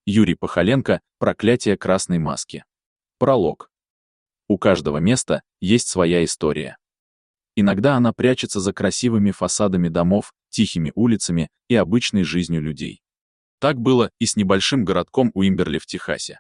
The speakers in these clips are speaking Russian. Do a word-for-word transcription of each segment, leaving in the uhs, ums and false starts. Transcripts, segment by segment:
Юрий Пахаленко «Проклятие красной маски». Пролог. У каждого места есть своя история. Иногда она прячется за красивыми фасадами домов, тихими улицами и обычной жизнью людей. Так было и с небольшим городком Уимберли в Техасе.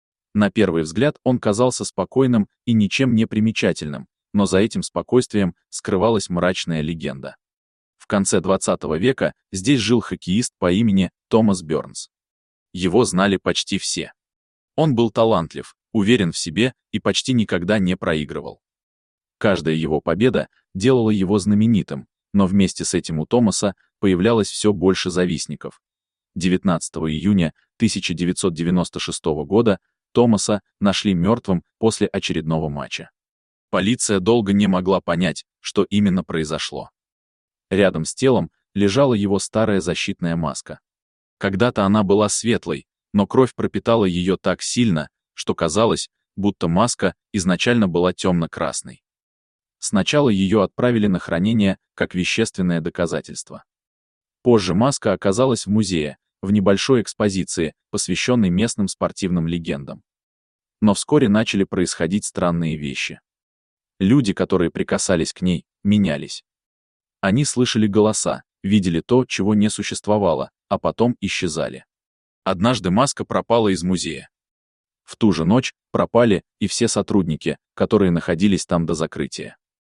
На первый взгляд он казался спокойным и ничем не примечательным, но за этим спокойствием скрывалась мрачная легенда. В конце двадцатого века здесь жил хоккеист по имени Томас Бёрнс. Его знали почти все. Он был талантлив, уверен в себе и почти никогда не проигрывал. Каждая его победа делала его знаменитым, но вместе с этим у Томаса появлялось все больше завистников. девятнадцатого июня тысяча девятьсот девяносто шестого года Томаса нашли мертвым после очередного матча. Полиция долго не могла понять, что именно произошло. Рядом с телом лежала его старая защитная маска. Когда-то она была светлой, но кровь пропитала ее так сильно, что казалось, будто маска изначально была темно-красной. Сначала ее отправили на хранение как вещественное доказательство. Позже маска оказалась в музее, в небольшой экспозиции, посвященной местным спортивным легендам. Но вскоре начали происходить странные вещи. Люди, которые прикасались к ней, менялись. Они слышали голоса, видели то, чего не существовало, а потом исчезали. Однажды маска пропала из музея. В ту же ночь пропали и все сотрудники, которые находились там до закрытия.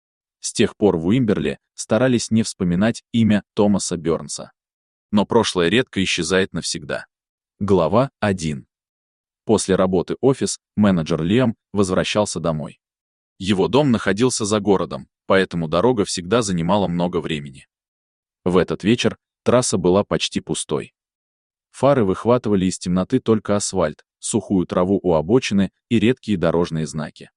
С тех пор в Уимберли старались не вспоминать имя Томаса Бёрнса. Но прошлое редко исчезает навсегда. Глава один. После работы офис, менеджер Лиам возвращался домой. Его дом находился за городом, поэтому дорога всегда занимала много времени. В этот вечер трасса была почти пустой. Фары выхватывали из темноты только асфальт, сухую траву у обочины и редкие дорожные знаки.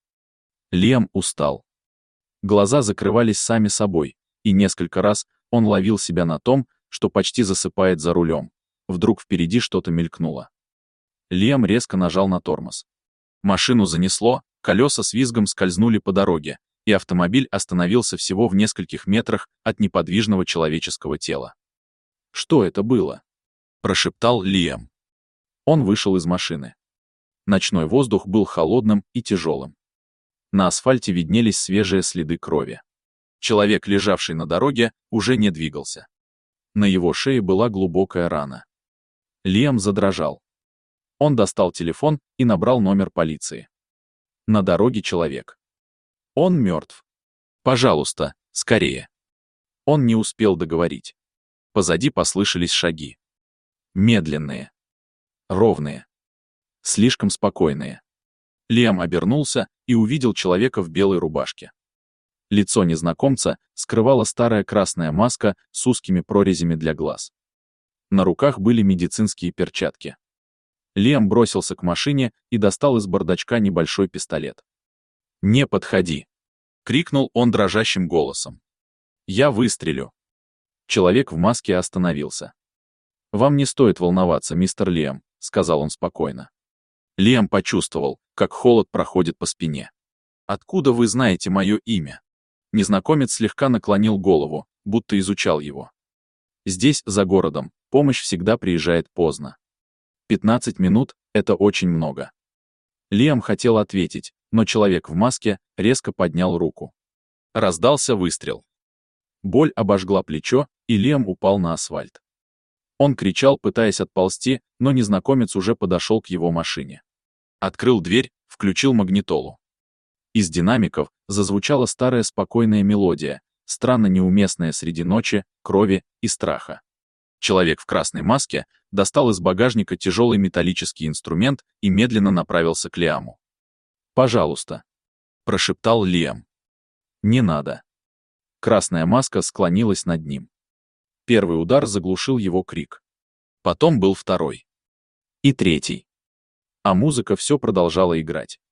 Лиам устал. Глаза закрывались сами собой, и несколько раз он ловил себя на том, что почти засыпает за рулем. Вдруг впереди что-то мелькнуло. Лиам резко нажал на тормоз. Машину занесло, колеса с визгом скользнули по дороге, и автомобиль остановился всего в нескольких метрах от неподвижного человеческого тела. «Что это было?» — прошептал Лиам. Он вышел из машины. Ночной воздух был холодным и тяжелым. На асфальте виднелись свежие следы крови. Человек, лежавший на дороге, уже не двигался. На его шее была глубокая рана. Лиам задрожал. Он достал телефон и набрал номер полиции. На дороге человек. Он мертв. Пожалуйста, скорее. Он не успел договорить. Позади послышались шаги. Медленные. Ровные. Слишком спокойные. Лиам обернулся и увидел человека в белой рубашке. Лицо незнакомца скрывала старая красная маска с узкими прорезями для глаз. На руках были медицинские перчатки. Лиам бросился к машине и достал из бардачка небольшой пистолет. «Не подходи!» — крикнул он дрожащим голосом. «Я выстрелю!» Человек в маске остановился. «Вам не стоит волноваться, мистер Лиам», — сказал он спокойно. Лиам почувствовал, как холод проходит по спине. «Откуда вы знаете мое имя?» Незнакомец слегка наклонил голову, будто изучал его. «Здесь, за городом, помощь всегда приезжает поздно. пятнадцать минут — это очень много». Лиам хотел ответить, но человек в маске резко поднял руку. Раздался выстрел. Боль обожгла плечо, и Лиам упал на асфальт. Он кричал, пытаясь отползти, но незнакомец уже подошел к его машине. Открыл дверь, включил магнитолу. Из динамиков зазвучала старая спокойная мелодия, странно неуместная среди ночи, крови и страха. Человек в красной маске достал из багажника тяжелый металлический инструмент и медленно направился к Лиаму. «Пожалуйста», — прошептал Лиам. «Не надо». Красная маска склонилась над ним. Первый удар заглушил его крик. Потом был второй. И третий. А музыка все продолжала играть.